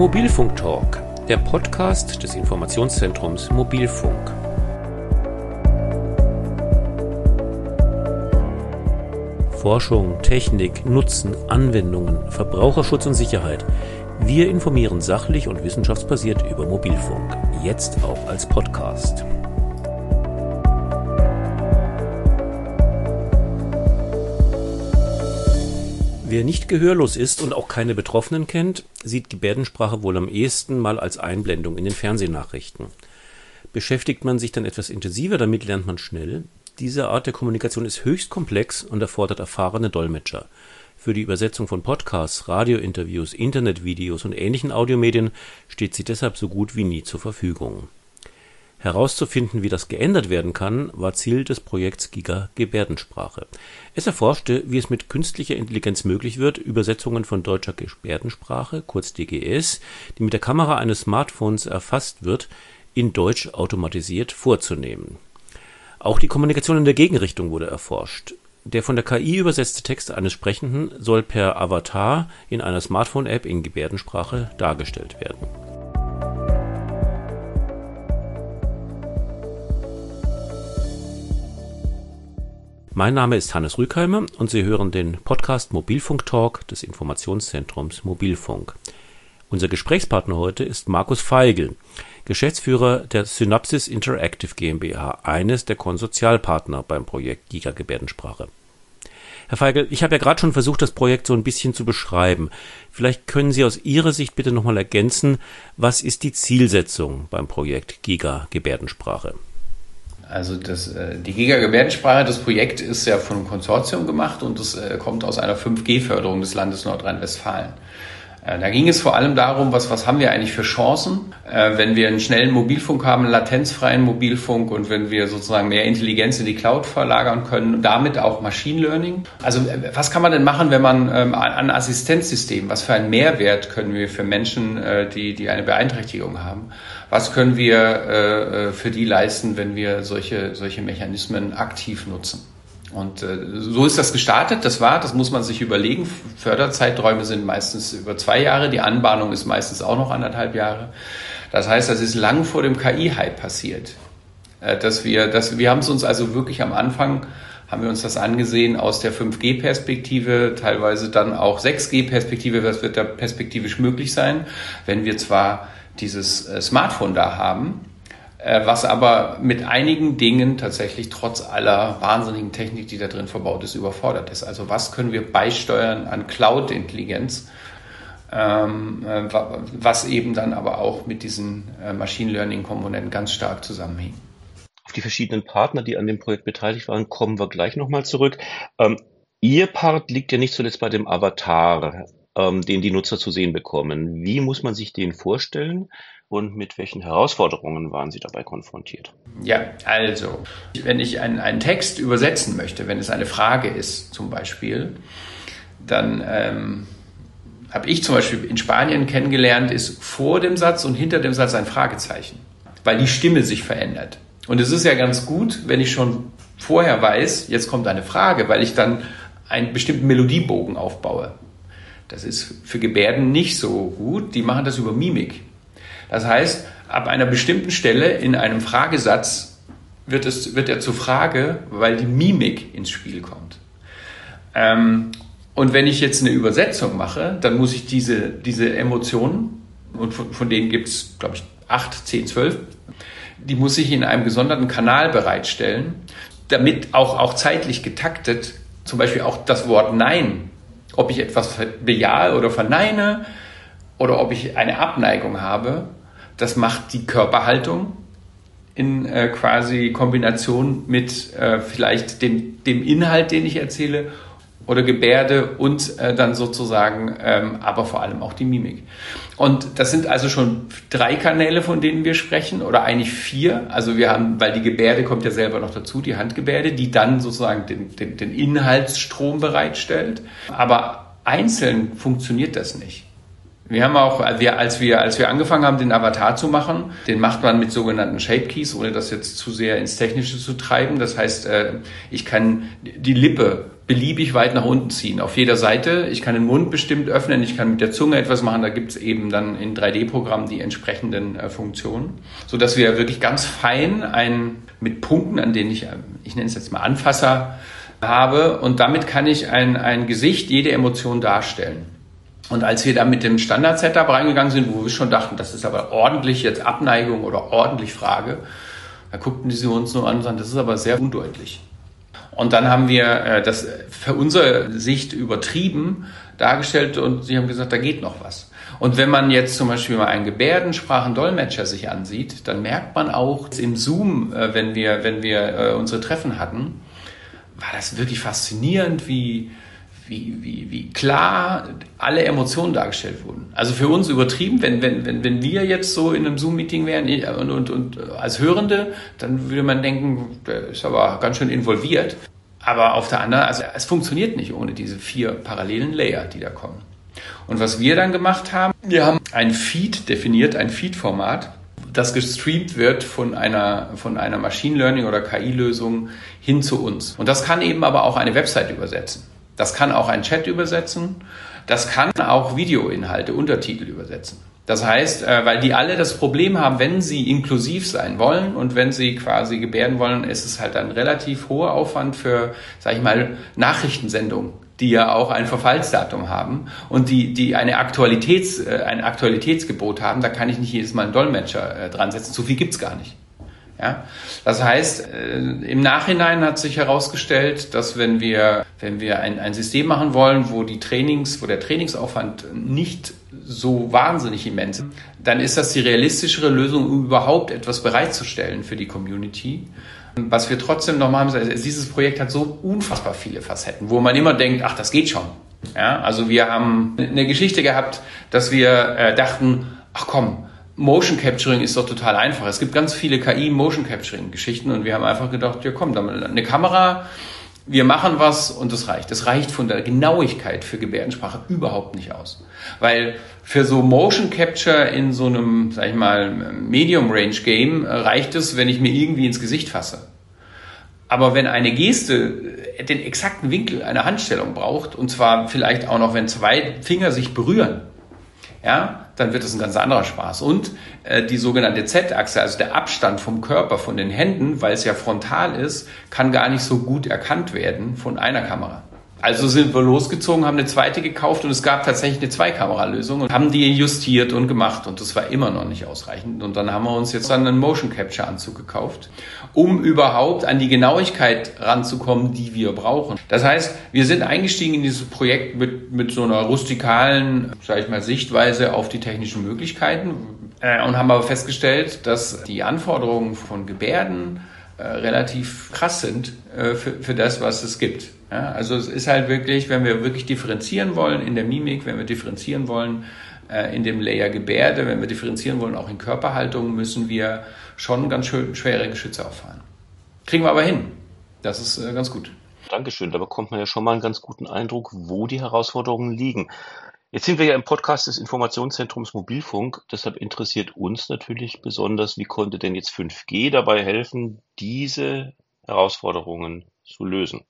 Mobilfunk Talk, der Podcast des Informationszentrums Mobilfunk. Forschung, Technik, Nutzen, Anwendungen, Verbraucherschutz und Sicherheit. Wir informieren sachlich und wissenschaftsbasiert über Mobilfunk, jetzt auch als Podcast. Wer nicht gehörlos ist und auch keine Betroffenen kennt, sieht Gebärdensprache wohl am ehesten mal als Einblendung in den Fernsehnachrichten. Beschäftigt man sich dann etwas intensiver damit, lernt man schnell: Diese Art der Kommunikation ist höchst komplex und erfordert erfahrene Dolmetscher. Für die Übersetzung von Podcasts, Radiointerviews, Internetvideos und ähnlichen Audiomedien steht sie deshalb so gut wie nie zur Verfügung. Herauszufinden, wie das geändert werden kann, war Ziel des Projekts Giga Gebärdensprache. Es erforschte, wie es mit künstlicher Intelligenz möglich wird, Übersetzungen von deutscher Gebärdensprache, kurz DGS, die mit der Kamera eines Smartphones erfasst wird, in Deutsch automatisiert vorzunehmen. Auch die Kommunikation in der Gegenrichtung wurde erforscht. Der von der KI übersetzte Text eines Sprechenden soll per Avatar in einer Smartphone-App in Gebärdensprache dargestellt werden. Mein Name ist Hannes Rügheimer und Sie hören den Podcast Mobilfunk Talk des Informationszentrums Mobilfunk. Unser Gesprächspartner heute ist Markus Feigl, Geschäftsführer der Synapsis Interactive GmbH, eines der Konsortialpartner beim Projekt Giga Gebärdensprache. Herr Feigl, ich habe ja gerade schon versucht, das Projekt so ein bisschen zu beschreiben. Vielleicht können Sie aus Ihrer Sicht bitte nochmal ergänzen, was ist die Zielsetzung beim Projekt Giga Gebärdensprache? Also die Giga Gebärdensprache, das Projekt ist ja von einem Konsortium gemacht und es kommt aus einer 5G-Förderung des Landes Nordrhein-Westfalen. Da ging es vor allem darum, was haben wir eigentlich für Chancen, wenn wir einen schnellen Mobilfunk haben, einen latenzfreien Mobilfunk und wenn wir sozusagen mehr Intelligenz in die Cloud verlagern können, damit auch Machine Learning. Also was kann man denn machen, wenn man ein Assistenzsystem, was für einen Mehrwert können wir für Menschen, die eine Beeinträchtigung haben, was können wir für die leisten, wenn wir solche Mechanismen aktiv nutzen? Und so ist das gestartet, das muss man sich überlegen. Förderzeiträume sind meistens über 2 Jahre, die Anbahnung ist meistens auch noch 1,5 Jahre. Das heißt, das ist lang vor dem KI-Hype passiert. Wir haben es uns also wirklich am Anfang, haben wir uns das angesehen aus der 5G-Perspektive, teilweise dann auch 6G-Perspektive, was wird da perspektivisch möglich sein, wenn wir zwar dieses Smartphone da haben, was aber mit einigen Dingen tatsächlich trotz aller wahnsinnigen Technik, die da drin verbaut ist, überfordert ist. Also was können wir beisteuern an Cloud-Intelligenz, was eben dann aber auch mit diesen Machine Learning-Komponenten ganz stark zusammenhängt. Auf die verschiedenen Partner, die an dem Projekt beteiligt waren, kommen wir gleich nochmal zurück. Ihr Part liegt ja nicht zuletzt bei dem Avatar, den die Nutzer zu sehen bekommen. Wie muss man sich den vorstellen? Und mit welchen Herausforderungen waren Sie dabei konfrontiert? Ja, also, wenn ich einen Text übersetzen möchte, wenn es eine Frage ist zum Beispiel, dann habe ich zum Beispiel in Spanien kennengelernt, ist vor dem Satz und hinter dem Satz ein Fragezeichen, weil die Stimme sich verändert. Und es ist ja ganz gut, wenn ich schon vorher weiß, jetzt kommt eine Frage, weil ich dann einen bestimmten Melodiebogen aufbaue. Das ist für Gebärden nicht so gut, die machen das über Mimik. Das heißt, ab einer bestimmten Stelle in einem Fragesatz wird er zur Frage, weil die Mimik ins Spiel kommt. Und wenn ich jetzt eine Übersetzung mache, dann muss ich diese Emotionen, und von denen gibt es, glaube ich, 8, 10, 12, die muss ich in einem gesonderten Kanal bereitstellen, damit auch zeitlich getaktet, zum Beispiel auch das Wort Nein, ob ich etwas bejahe oder verneine oder ob ich eine Abneigung habe, das macht die Körperhaltung in quasi Kombination mit vielleicht dem Inhalt, den ich erzähle, oder Gebärde und dann sozusagen, aber vor allem auch die Mimik. Und das sind also schon 3 Kanäle, von denen wir sprechen, oder eigentlich 4. Also wir haben, weil die Gebärde kommt ja selber noch dazu, die Handgebärde, die dann sozusagen den Inhaltsstrom bereitstellt. Aber einzeln funktioniert das nicht. Wir haben auch, als wir angefangen haben, den Avatar zu machen, den macht man mit sogenannten Shape Keys, ohne das jetzt zu sehr ins Technische zu treiben. Das heißt, ich kann die Lippe beliebig weit nach unten ziehen, auf jeder Seite. Ich kann den Mund bestimmt öffnen, ich kann mit der Zunge etwas machen. Da gibt es eben dann in 3D-Programmen die entsprechenden Funktionen, sodass wir wirklich ganz fein mit Punkten, an denen ich nenne es jetzt mal Anfasser, habe. Und damit kann ich ein Gesicht, jede Emotion darstellen. Und als wir da mit dem Standard-Setup reingegangen sind, wo wir schon dachten, das ist aber ordentlich jetzt Abneigung oder ordentlich Frage, da guckten sie uns nur an und sagten, das ist aber sehr undeutlich. Und dann haben wir das für unsere Sicht übertrieben dargestellt und sie haben gesagt, da geht noch was. Und wenn man jetzt zum Beispiel mal einen Gebärdensprachendolmetscher sich ansieht, dann merkt man auch im Zoom, wenn wir unsere Treffen hatten, war das wirklich faszinierend, wie klar alle Emotionen dargestellt wurden. Also für uns übertrieben, wenn wir jetzt so in einem Zoom-Meeting wären und als Hörende, dann würde man denken, der ist aber ganz schön involviert. Aber auf der anderen, also es funktioniert nicht ohne diese 4 parallelen Layer, die da kommen. Und was wir dann gemacht haben, wir haben ein Feed definiert, ein Feed-Format, das gestreamt wird von einer Machine Learning oder KI-Lösung hin zu uns. Und das kann eben aber auch eine Website übersetzen. Das kann auch ein Chat übersetzen. Das kann auch Videoinhalte, Untertitel übersetzen. Das heißt, weil die alle das Problem haben, wenn sie inklusiv sein wollen und wenn sie quasi gebärden wollen, ist es halt ein relativ hoher Aufwand für, sag ich mal, Nachrichtensendungen, die ja auch ein Verfallsdatum haben und die ein Aktualitätsgebot haben. Da kann ich nicht jedes Mal einen Dolmetscher dran setzen. So viel gibt's gar nicht. Ja, das heißt, im Nachhinein hat sich herausgestellt, dass wenn wir ein System machen wollen, wo der Trainingsaufwand nicht so wahnsinnig immens ist, dann ist das die realistischere Lösung, um überhaupt etwas bereitzustellen für die Community. Was wir trotzdem noch machen, ist, dieses Projekt hat so unfassbar viele Facetten, wo man immer denkt, ach, das geht schon. Ja, also wir haben eine Geschichte gehabt, dass wir dachten, ach komm, Motion Capturing ist doch total einfach. Es gibt ganz viele KI-Motion Capturing-Geschichten und wir haben einfach gedacht, ja komm, dann eine Kamera, wir machen was und das reicht. Das reicht von der Genauigkeit für Gebärdensprache überhaupt nicht aus. Weil für so Motion Capture in so einem, sag ich mal, Medium-Range-Game reicht es, wenn ich mir irgendwie ins Gesicht fasse. Aber wenn eine Geste den exakten Winkel einer Handstellung braucht, und zwar vielleicht auch noch, wenn 2 Finger sich berühren, ja, dann wird es ein ganz anderer Spaß. Und die sogenannte Z-Achse, also der Abstand vom Körper von den Händen, weil es ja frontal ist, kann gar nicht so gut erkannt werden von einer Kamera. Also sind wir losgezogen, haben eine zweite gekauft und es gab tatsächlich eine 2-Kamera-Lösung und haben die justiert und gemacht und das war immer noch nicht ausreichend. Und dann haben wir uns jetzt dann einen Motion Capture Anzug gekauft, um überhaupt an die Genauigkeit ranzukommen, die wir brauchen. Das heißt, wir sind eingestiegen in dieses Projekt mit so einer rustikalen, sag ich mal, Sichtweise auf die technischen Möglichkeiten und haben aber festgestellt, dass die Anforderungen von Gebärden relativ krass sind für das, was es gibt. Ja, also es ist halt wirklich, wenn wir wirklich differenzieren wollen in der Mimik, wenn wir differenzieren wollen in dem Layer Gebärde, wenn wir differenzieren wollen auch in Körperhaltung, müssen wir schon ganz schön schwere Geschütze auffahren. Kriegen wir aber hin. Das ist ganz gut. Dankeschön. Da bekommt man ja schon mal einen ganz guten Eindruck, wo die Herausforderungen liegen. Jetzt sind wir ja im Podcast des Informationszentrums Mobilfunk. Deshalb interessiert uns natürlich besonders, wie konnte denn jetzt 5G dabei helfen, diese Herausforderungen zu lösen?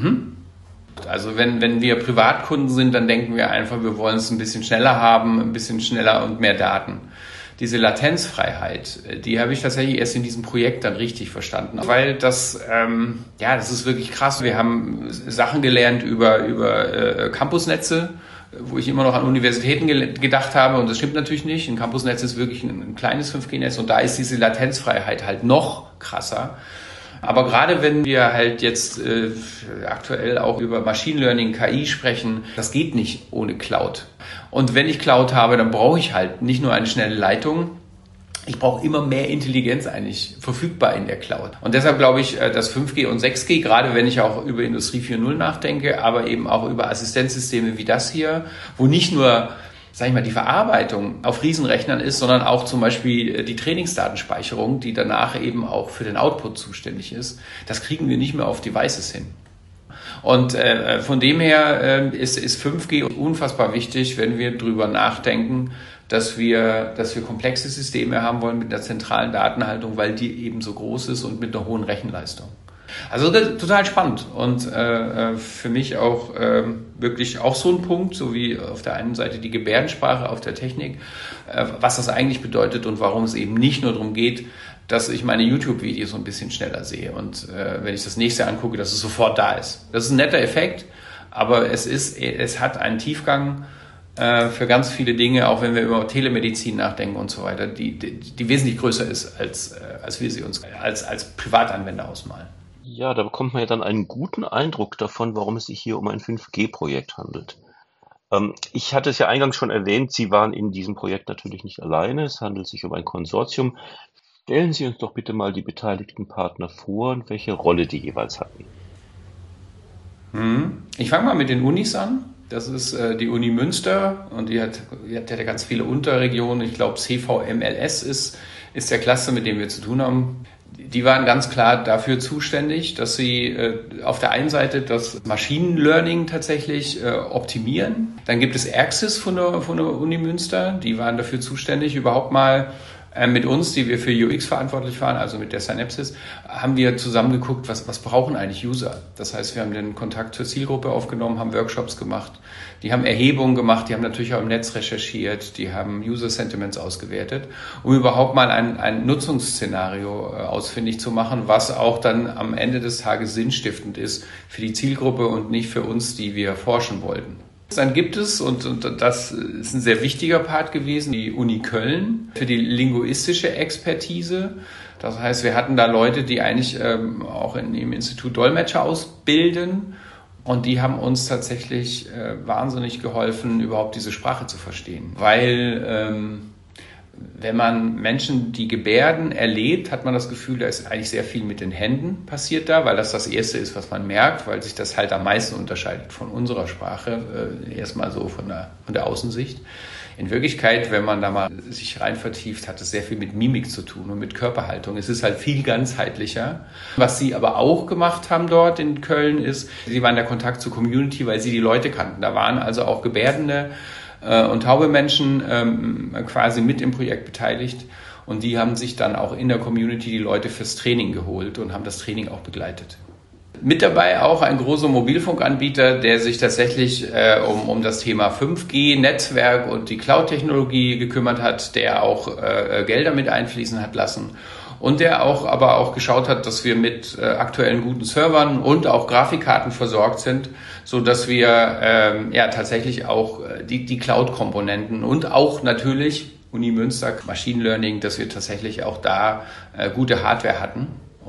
Also wenn wir Privatkunden sind, dann denken wir einfach, wir wollen es ein bisschen schneller haben, ein bisschen schneller und mehr Daten. Diese Latenzfreiheit, die habe ich tatsächlich erst in diesem Projekt dann richtig verstanden, weil das ist wirklich krass. Wir haben Sachen gelernt über Campusnetze, wo ich immer noch an Universitäten gedacht habe und das stimmt natürlich nicht. Ein Campusnetz ist wirklich ein kleines 5G-Netz und da ist diese Latenzfreiheit halt noch krasser. Aber gerade wenn wir halt jetzt aktuell auch über Machine Learning, KI sprechen, das geht nicht ohne Cloud. Und wenn ich Cloud habe, dann brauche ich halt nicht nur eine schnelle Leitung, ich brauche immer mehr Intelligenz eigentlich verfügbar in der Cloud. Und deshalb glaube ich, dass 5G und 6G, gerade wenn ich auch über Industrie 4.0 nachdenke, aber eben auch über Assistenzsysteme wie das hier, wo nicht nur, sag ich mal, die Verarbeitung auf Riesenrechnern ist, sondern auch zum Beispiel die Trainingsdatenspeicherung, die danach eben auch für den Output zuständig ist. Das kriegen wir nicht mehr auf Devices hin. Und von dem her ist 5G unfassbar wichtig, wenn wir drüber nachdenken, dass wir komplexe Systeme haben wollen mit einer zentralen Datenhaltung, weil die eben so groß ist und mit einer hohen Rechenleistung. Also total spannend und für mich auch wirklich auch so ein Punkt, so wie auf der einen Seite die Gebärdensprache, auf der Technik, was das eigentlich bedeutet und warum es eben nicht nur darum geht, dass ich meine YouTube-Videos so ein bisschen schneller sehe und wenn ich das nächste angucke, dass es sofort da ist. Das ist ein netter Effekt, aber es hat einen Tiefgang für ganz viele Dinge, auch wenn wir über Telemedizin nachdenken und so weiter, die wesentlich größer ist, als wir sie uns als Privatanwender ausmalen. Ja, da bekommt man ja dann einen guten Eindruck davon, warum es sich hier um ein 5G-Projekt handelt. Ich hatte es ja eingangs schon erwähnt, Sie waren in diesem Projekt natürlich nicht alleine. Es handelt sich um ein Konsortium. Stellen Sie uns doch bitte mal die beteiligten Partner vor und welche Rolle die jeweils hatten. Ich fange mal mit den Unis an. Das ist die Uni Münster und die hat ja ganz viele Unterregionen. Ich glaube, CVMLS ist der Cluster, mit dem wir zu tun haben. Die waren ganz klar dafür zuständig, dass sie auf der einen Seite das Machine Learning tatsächlich optimieren. Dann gibt es Erxis von der Uni Münster. Die waren dafür zuständig, überhaupt mal mit uns, die wir für UX verantwortlich waren, also mit der Synapsis, haben wir zusammen geguckt, was brauchen eigentlich User. Das heißt, wir haben den Kontakt zur Zielgruppe aufgenommen, haben Workshops gemacht, die haben Erhebungen gemacht, die haben natürlich auch im Netz recherchiert, die haben User Sentiments ausgewertet, um überhaupt mal ein Nutzungsszenario ausfindig zu machen, was auch dann am Ende des Tages sinnstiftend ist für die Zielgruppe und nicht für uns, die wir forschen wollten. Dann gibt es, und das ist ein sehr wichtiger Part gewesen, die Uni Köln für die linguistische Expertise. Das heißt, wir hatten da Leute, die eigentlich auch im Institut Dolmetscher ausbilden und die haben uns tatsächlich wahnsinnig geholfen, überhaupt diese Sprache zu verstehen. Weil wenn man Menschen, die Gebärden erlebt, hat man das Gefühl, da ist eigentlich sehr viel mit den Händen passiert da, weil das Erste ist, was man merkt, weil sich das halt am meisten unterscheidet von unserer Sprache, erstmal so von der Außensicht. In Wirklichkeit, wenn man da mal sich rein vertieft, hat es sehr viel mit Mimik zu tun und mit Körperhaltung. Es ist halt viel ganzheitlicher. Was sie aber auch gemacht haben dort in Köln ist, sie waren der Kontakt zur Community, weil sie die Leute kannten. Da waren also auch Gebärdende und taube Menschen quasi mit im Projekt beteiligt und die haben sich dann auch in der Community die Leute fürs Training geholt und haben das Training auch begleitet. Mit dabei auch ein großer Mobilfunkanbieter, der sich tatsächlich um das Thema 5G, Netzwerk und die Cloud-Technologie gekümmert hat, der auch Gelder mit einfließen hat lassen. Und der aber auch geschaut hat, dass wir mit aktuellen guten Servern und auch Grafikkarten versorgt sind, so dass wir tatsächlich auch die Cloud-Komponenten und auch natürlich Uni Münster Machine Learning, dass wir tatsächlich auch da gute Hardware hatten.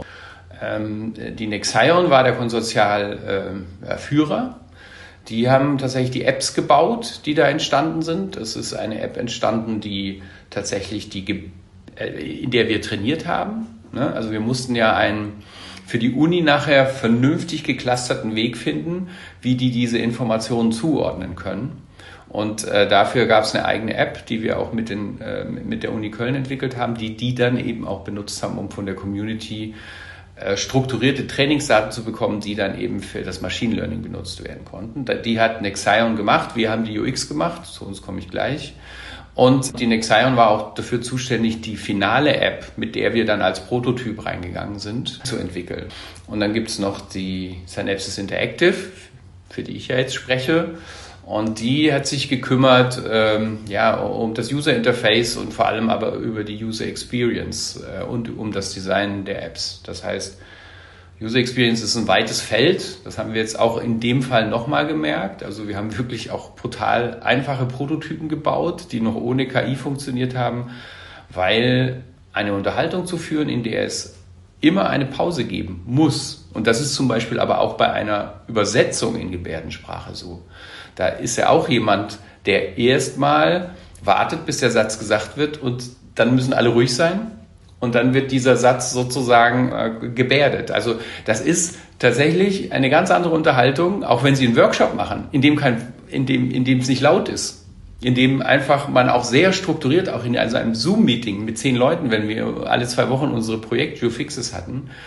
Die Nexion war der Konsortialführer. Die haben tatsächlich die Apps gebaut, die da entstanden sind. Es ist eine App entstanden, die tatsächlich in der wir trainiert haben. Also wir mussten ja für die Uni nachher vernünftig geclusterten Weg finden, wie die diese Informationen zuordnen können. Und dafür gab es eine eigene App, die wir auch mit der Uni Köln entwickelt haben, die dann eben auch benutzt haben, um von der Community strukturierte Trainingsdaten zu bekommen, die dann eben für das Machine Learning benutzt werden konnten. Die hat Nexion gemacht, wir haben die UX gemacht, zu uns komme ich gleich. Und die Nexion war auch dafür zuständig, die finale App, mit der wir dann als Prototyp reingegangen sind, zu entwickeln. Und dann gibt es noch die Synapsis Interactive, für die ich ja jetzt spreche. Und die hat sich gekümmert um das User Interface und vor allem aber über die User Experience und um das Design der Apps. Das heißt, User Experience ist ein weites Feld. Das haben wir jetzt auch in dem Fall nochmal gemerkt. Also wir haben wirklich auch brutal einfache Prototypen gebaut, die noch ohne KI funktioniert haben, weil eine Unterhaltung zu führen, in der es immer eine Pause geben muss. Und das ist zum Beispiel aber auch bei einer Übersetzung in Gebärdensprache so. Da ist ja auch jemand, der erstmal wartet, bis der Satz gesagt wird und dann müssen alle ruhig sein. Und dann wird dieser Satz sozusagen gebärdet. Also das ist tatsächlich eine ganz andere Unterhaltung, auch wenn Sie einen Workshop machen, in dem es nicht laut ist, in dem einfach man auch sehr strukturiert, auch in einem Zoom-Meeting mit 10 Leuten, wenn wir alle 2 Wochen unsere Projekt-Geofixes hatten,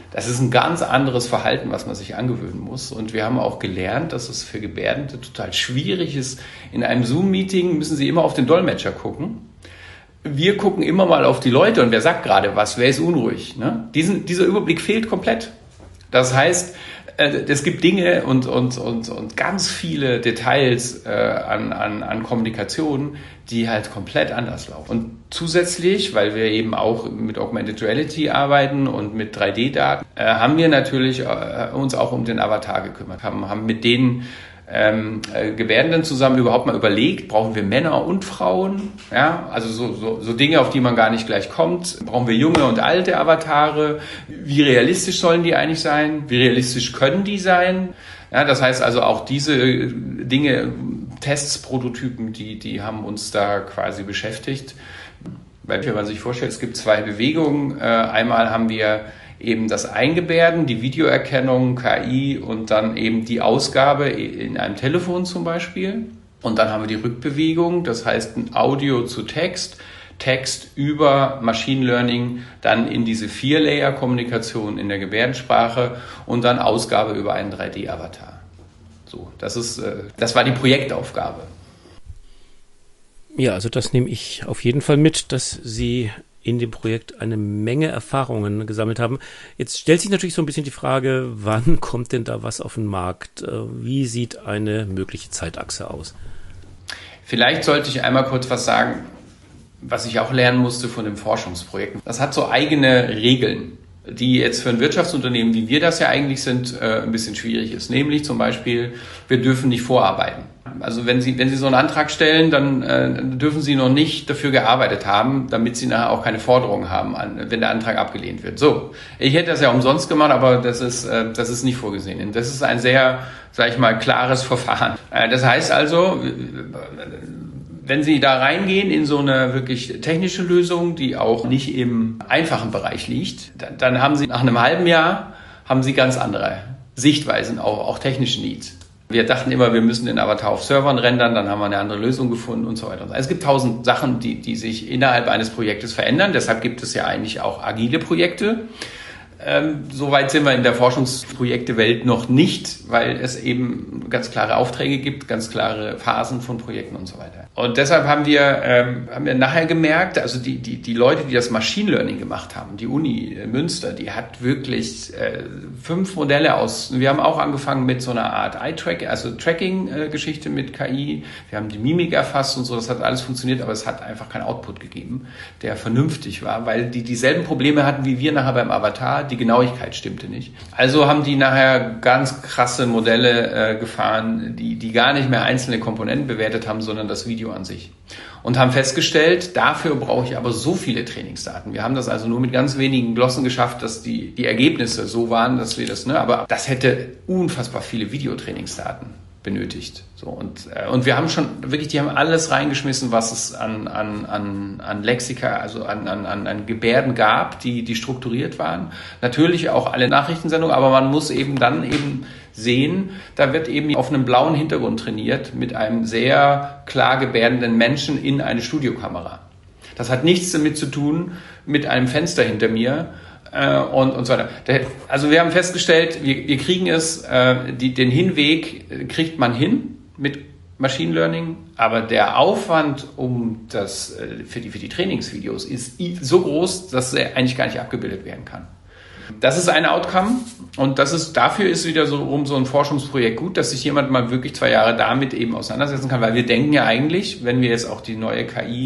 Das ist ein ganz anderes Verhalten, was man sich angewöhnen muss. Und wir haben auch gelernt, dass es für Gebärdende total schwierig ist. In einem Zoom-Meeting müssen sie immer auf den Dolmetscher gucken. Wir gucken immer mal auf die Leute und wer sagt gerade was, wer ist unruhig. Ne? Dieser Überblick fehlt komplett. Das heißt, es gibt Dinge und ganz viele Details an Kommunikation, die halt komplett anders laufen. Und zusätzlich, weil wir eben auch mit Augmented Reality arbeiten und mit 3D-Daten, haben wir natürlich uns auch um den Avatar gekümmert, haben mit denen Gebärdenden zusammen überhaupt mal überlegt, brauchen wir Männer und Frauen, ja, also so Dinge, auf die man gar nicht gleich kommt, brauchen wir junge und alte Avatare, wie realistisch sollen die eigentlich sein, wie realistisch können die sein, ja, das heißt also auch diese Dinge, Tests, Prototypen, die haben uns da quasi beschäftigt, weil wenn man sich vorstellt, es gibt 2 Bewegungen, einmal haben wir eben das Eingebärden, die Videoerkennung, KI und dann eben die Ausgabe in einem Telefon zum Beispiel. Und dann haben wir die Rückbewegung, das heißt ein Audio zu Text, Text über Machine Learning, dann in diese 4-Layer-Kommunikation in der Gebärdensprache und dann Ausgabe über einen 3D-Avatar. So, das war die Projektaufgabe. Ja, also das nehme ich auf jeden Fall mit, dass Sie in dem Projekt eine Menge Erfahrungen gesammelt haben. Jetzt stellt sich natürlich so ein bisschen die Frage, wann kommt denn da was auf den Markt? Wie sieht eine mögliche Zeitachse aus? Vielleicht sollte ich einmal kurz was sagen, was ich auch lernen musste von dem Forschungsprojekt. Das hat so eigene Regeln, die jetzt für ein Wirtschaftsunternehmen, wie wir das ja eigentlich sind, ein bisschen schwierig ist. Nämlich zum Beispiel, wir dürfen nicht vorarbeiten. Also wenn Sie so einen Antrag stellen, dann dürfen Sie noch nicht dafür gearbeitet haben, damit Sie nachher auch keine Forderungen haben, wenn der Antrag abgelehnt wird. So, ich hätte das ja umsonst gemacht, aber das ist nicht vorgesehen. Das ist ein sehr, sag ich mal, klares Verfahren. Das heißt also, wenn Sie da reingehen in so eine wirklich technische Lösung, die auch nicht im einfachen Bereich liegt, dann haben Sie nach einem halben Jahr ganz andere Sichtweisen, auch technische Needs. Wir dachten immer, wir müssen den Avatar auf Servern rendern, dann haben wir eine andere Lösung gefunden und so weiter. Also es gibt 1000 Sachen, die sich innerhalb eines Projektes verändern. Deshalb gibt es ja eigentlich auch agile Projekte. Soweit sind wir in der Forschungsprojektewelt noch nicht, weil es eben ganz klare Aufträge gibt, ganz klare Phasen von Projekten und so weiter. Und deshalb haben wir nachher gemerkt, also die Leute, die das Machine Learning gemacht haben, die Uni Münster, die hat wirklich 5 Modelle wir haben auch angefangen mit so einer Art Eye-Tracking, also Tracking-Geschichte mit KI. Wir haben die Mimik erfasst und so, das hat alles funktioniert, aber es hat einfach keinen Output gegeben, der vernünftig war, weil die dieselben Probleme hatten wie wir nachher beim Avatar. Die Genauigkeit stimmte nicht. Also haben die nachher ganz krasse Modelle gefahren, die gar nicht mehr einzelne Komponenten bewertet haben, sondern das Video an sich. Und haben festgestellt, dafür brauche ich aber so viele Trainingsdaten. Wir haben das also nur mit ganz wenigen Glossen geschafft, dass die Ergebnisse so waren, dass wir aber das hätte unfassbar viele Videotrainingsdaten benötigt. So, und wir haben schon wirklich, die haben alles reingeschmissen, was es an Lexika, also an Gebärden gab, die strukturiert waren. Natürlich auch alle Nachrichtensendungen, aber man muss dann sehen, da wird eben auf einem blauen Hintergrund trainiert mit einem sehr klar gebärdenden Menschen in eine Studiokamera. Das hat nichts damit zu tun mit einem Fenster hinter mir, und so weiter. Also wir haben festgestellt, wir kriegen es, den Hinweg kriegt man hin mit Machine Learning, aber der Aufwand für die Trainingsvideos ist so groß, dass er eigentlich gar nicht abgebildet werden kann. Das ist ein Outcome und dafür ist wieder so ein Forschungsprojekt gut, dass sich jemand mal wirklich 2 Jahre damit eben auseinandersetzen kann, weil wir denken ja eigentlich, wenn wir jetzt auch die neue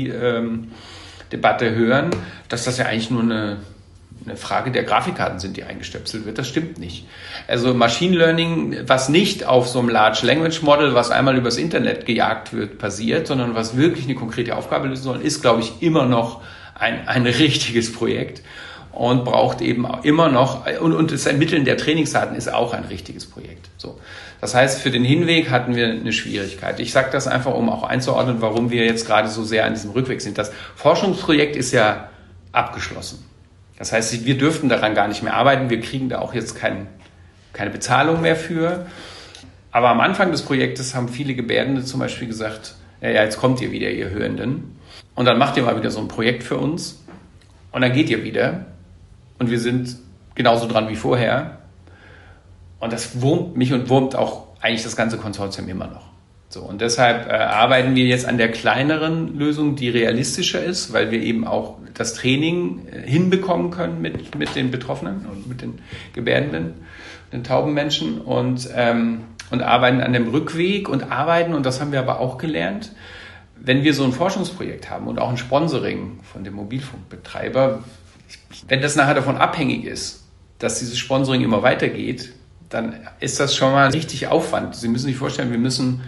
KI-Debatte hören, dass das ja eigentlich nur eine Frage der Grafikkarten sind, die eingestöpselt wird. Das stimmt nicht. Also Machine Learning, was nicht auf so einem Large Language Model, was einmal übers Internet gejagt wird, passiert, sondern was wirklich eine konkrete Aufgabe lösen soll, ist, glaube ich, immer noch ein richtiges Projekt und braucht eben immer noch, und das Ermitteln der Trainingsdaten ist auch ein richtiges Projekt. So. Das heißt, für den Hinweg hatten wir eine Schwierigkeit. Ich sage das einfach, um auch einzuordnen, warum wir jetzt gerade so sehr an diesem Rückweg sind. Das Forschungsprojekt ist ja abgeschlossen. Das heißt, wir dürften daran gar nicht mehr arbeiten. Wir kriegen da auch jetzt keine Bezahlung mehr für. Aber am Anfang des Projektes haben viele Gebärdende zum Beispiel gesagt, ja, jetzt kommt ihr wieder, ihr Hörenden. Und dann macht ihr mal wieder so ein Projekt für uns. Und dann geht ihr wieder. Und wir sind genauso dran wie vorher. Und das wurmt mich und wurmt auch eigentlich das ganze Konsortium immer noch. So, und deshalb arbeiten wir jetzt an der kleineren Lösung, die realistischer ist, weil wir eben auch das Training hinbekommen können mit den Betroffenen und mit den Gebärdenden, den tauben Menschen und arbeiten an dem Rückweg und das haben wir aber auch gelernt, wenn wir so ein Forschungsprojekt haben und auch ein Sponsoring von dem Mobilfunkbetreiber, wenn das nachher davon abhängig ist, dass dieses Sponsoring immer weitergeht, dann ist das schon mal richtig Aufwand. Sie müssen sich vorstellen, wir müssen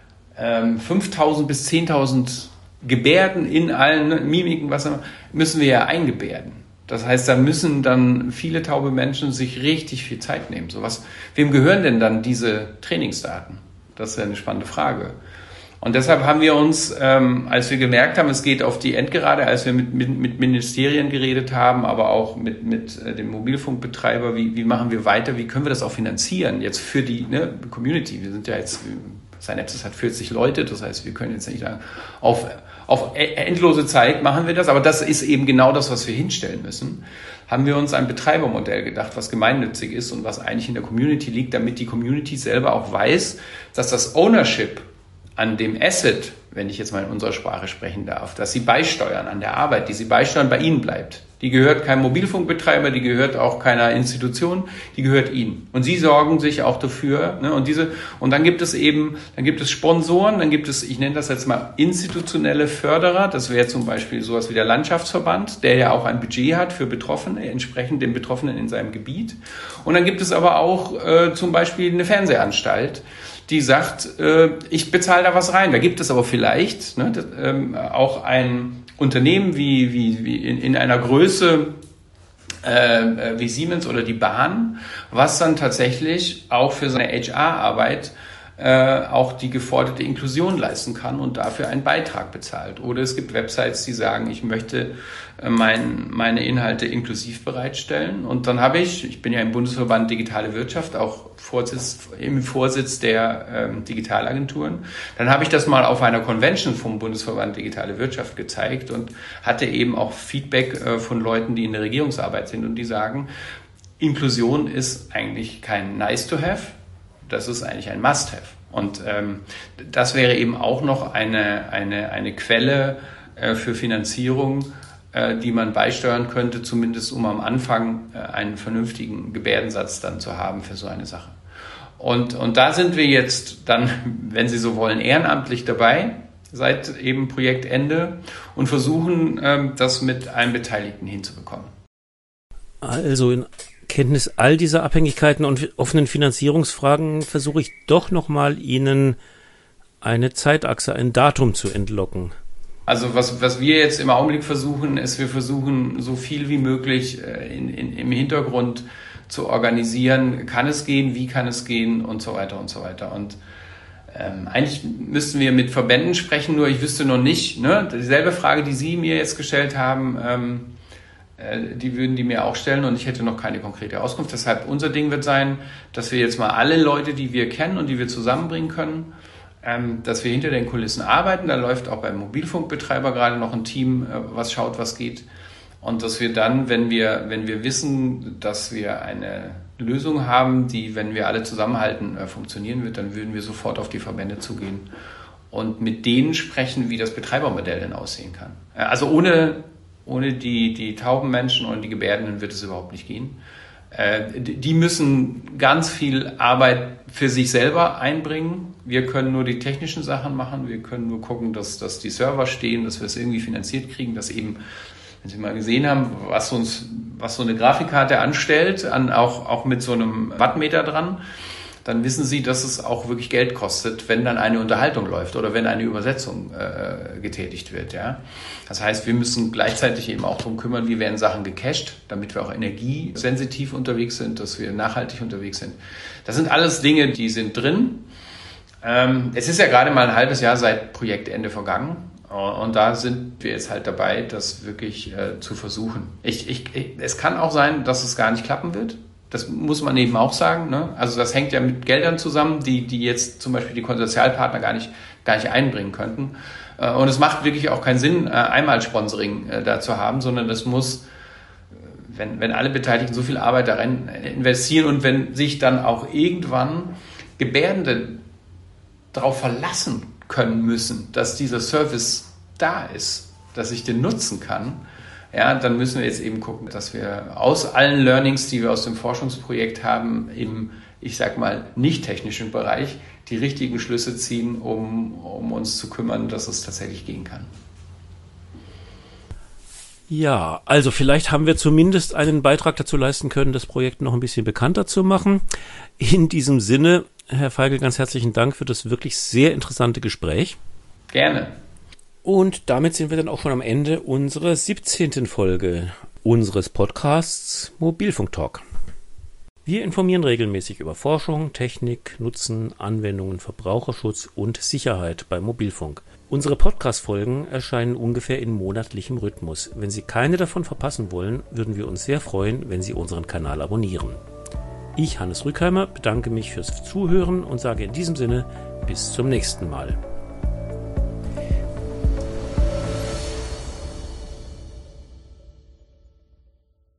5.000 bis 10.000 Gebärden in allen Mimiken, müssen wir ja eingebärden. Das heißt, da müssen dann viele taube Menschen sich richtig viel Zeit nehmen. Wem gehören denn dann diese Trainingsdaten? Das ist ja eine spannende Frage. Und deshalb haben wir uns, als wir gemerkt haben, es geht auf die Endgerade, als wir mit Ministerien geredet haben, aber auch mit dem Mobilfunkbetreiber, wie machen wir weiter, wie können wir das auch finanzieren, jetzt für die Community. Wir sind ja jetzt, Synapsis hat 40 Leute, das heißt, wir können jetzt nicht sagen, auf endlose Zeit machen wir das, aber das ist eben genau das, was wir hinstellen müssen. Haben wir uns ein Betreibermodell gedacht, was gemeinnützig ist und was eigentlich in der Community liegt, damit die Community selber auch weiß, dass das Ownership an dem Asset, wenn ich jetzt mal in unserer Sprache sprechen darf, dass sie beisteuern an der Arbeit, die sie beisteuern, bei ihnen bleibt. Die gehört keinem Mobilfunkbetreiber, die gehört auch keiner Institution, die gehört ihnen. Und sie sorgen sich auch dafür. Und dann gibt es Sponsoren, dann gibt es, ich nenne das jetzt mal institutionelle Förderer. Das wäre zum Beispiel sowas wie der Landschaftsverband, der ja auch ein Budget hat für Betroffene, entsprechend den Betroffenen in seinem Gebiet. Und dann gibt es aber auch zum Beispiel eine Fernsehanstalt, die sagt, ich bezahle da was rein. Da gibt es aber vielleicht auch ein Unternehmen wie in einer Größe wie Siemens oder die Bahn, was dann tatsächlich auch für seine HR-Arbeit auch die geforderte Inklusion leisten kann und dafür einen Beitrag bezahlt. Oder es gibt Websites, die sagen, ich möchte meine Inhalte inklusiv bereitstellen. Und dann ich bin ja im Bundesverband Digitale Wirtschaft, auch im Vorsitz der Digitalagenturen. Dann habe ich das mal auf einer Convention vom Bundesverband Digitale Wirtschaft gezeigt und hatte eben auch Feedback von Leuten, die in der Regierungsarbeit sind und die sagen, Inklusion ist eigentlich kein nice to have, das ist eigentlich ein Must-have. Und das wäre eben auch noch eine Quelle für Finanzierung, die man beisteuern könnte, zumindest um am Anfang einen vernünftigen Gebärdensatz dann zu haben für so eine Sache. Und da sind wir jetzt dann, wenn Sie so wollen, ehrenamtlich dabei, seit eben Projektende und versuchen, das mit allen Beteiligten hinzubekommen. Also in Kenntnis all dieser Abhängigkeiten und offenen Finanzierungsfragen versuche ich doch nochmal Ihnen eine Zeitachse, ein Datum zu entlocken. Also was wir jetzt im Augenblick versuchen, ist, wir versuchen so viel wie möglich im Hintergrund zu organisieren. Kann es gehen, wie kann es gehen und so weiter und so weiter. Und eigentlich müssten wir mit Verbänden sprechen, nur ich wüsste noch nicht, dieselbe Frage, die Sie mir jetzt gestellt haben, die würden die mir auch stellen und ich hätte noch keine konkrete Auskunft. Deshalb unser Ding wird sein, dass wir jetzt mal alle Leute, die wir kennen und die wir zusammenbringen können, dass wir hinter den Kulissen arbeiten. Da läuft auch beim Mobilfunkbetreiber gerade noch ein Team, was schaut, was geht. Und dass wir dann, wenn wir wissen, dass wir eine Lösung haben, die, wenn wir alle zusammenhalten, funktionieren wird, dann würden wir sofort auf die Verbände zugehen und mit denen sprechen, wie das Betreibermodell denn aussehen kann. Also ohne die tauben Menschen und die Gebärdenden wird es überhaupt nicht gehen. Die müssen ganz viel Arbeit für sich selber einbringen. Wir können nur die technischen Sachen machen. Wir können nur gucken, dass die Server stehen, dass wir es irgendwie finanziert kriegen, dass eben, wenn Sie mal gesehen haben, was so eine Grafikkarte anstellt, auch mit so einem Wattmeter dran, dann wissen Sie, dass es auch wirklich Geld kostet, wenn dann eine Unterhaltung läuft oder wenn eine Übersetzung getätigt wird. Ja? Das heißt, wir müssen gleichzeitig eben auch darum kümmern, wie werden Sachen gecached, damit wir auch energiesensitiv unterwegs sind, dass wir nachhaltig unterwegs sind. Das sind alles Dinge, die sind drin. Es ist ja gerade mal ein halbes Jahr seit Projektende vergangen. Und da sind wir jetzt halt dabei, das wirklich zu versuchen. Es kann auch sein, dass es gar nicht klappen wird. Das muss man eben auch sagen. Ne? Also das hängt ja mit Geldern zusammen, die jetzt zum Beispiel die Konsortialpartner gar nicht einbringen könnten. Und es macht wirklich auch keinen Sinn, einmal Sponsoring da zu haben, sondern das muss wenn alle Beteiligten so viel Arbeit darin investieren und wenn sich dann auch irgendwann Gebärdende darauf verlassen können müssen, dass dieser Service da ist, dass ich den nutzen kann, ja, dann müssen wir jetzt eben gucken, dass wir aus allen Learnings, die wir aus dem Forschungsprojekt haben, im, ich sag mal, nicht technischen Bereich, die richtigen Schlüsse ziehen, um uns zu kümmern, dass es tatsächlich gehen kann. Ja, also vielleicht haben wir zumindest einen Beitrag dazu leisten können, das Projekt noch ein bisschen bekannter zu machen. In diesem Sinne, Herr Feigl, ganz herzlichen Dank für das wirklich sehr interessante Gespräch. Gerne. Und damit sind wir dann auch schon am Ende unserer 17. Folge unseres Podcasts Mobilfunk Talk. Wir informieren regelmäßig über Forschung, Technik, Nutzen, Anwendungen, Verbraucherschutz und Sicherheit beim Mobilfunk. Unsere Podcast-Folgen erscheinen ungefähr in monatlichem Rhythmus. Wenn Sie keine davon verpassen wollen, würden wir uns sehr freuen, wenn Sie unseren Kanal abonnieren. Ich, Hannes Rückheimer, bedanke mich fürs Zuhören und sage in diesem Sinne bis zum nächsten Mal.